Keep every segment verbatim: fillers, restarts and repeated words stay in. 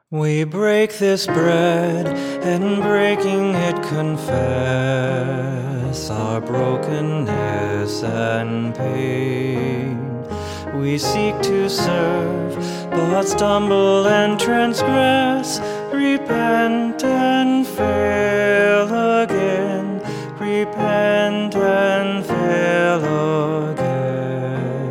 We break this bread, and breaking it confess our brokenness and pain. We seek to serve, but stumble and transgress, repent and fail again, repent and fail again.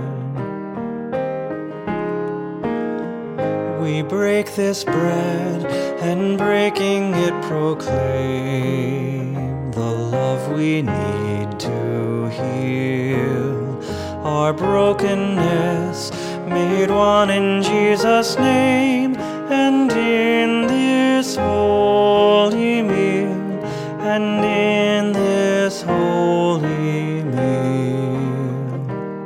We break this bread, and breaking it proclaim the love we need to heal our brokenness, made one in Jesus' name. And in this holy meal, and in this holy meal,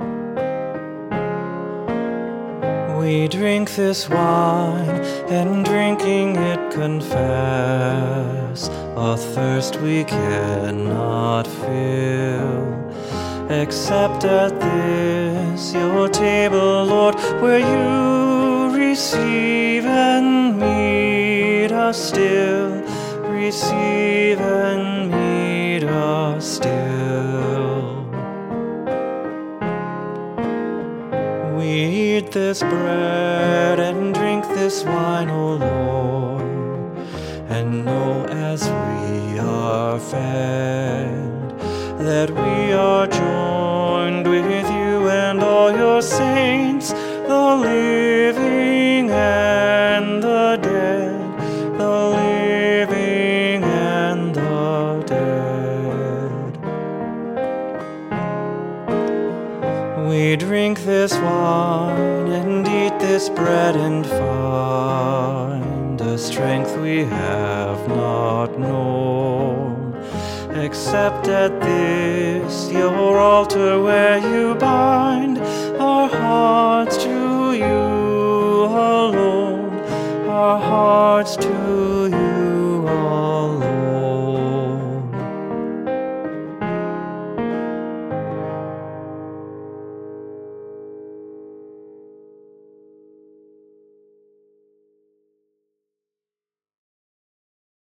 we drink this wine, and drinking it confess a thirst we cannot fill, except at this your table, Lord, where you receive and meet us still, receive and meet us still. We eat this bread and drink this wine, O Lord, and know as we are fed that we are joined with you and all your saints, the living and the dead, the living and the dead. We drink this wine and eat this bread and find a strength we have not known, except at this your altar, where you bind our hearts to you alone, our hearts to you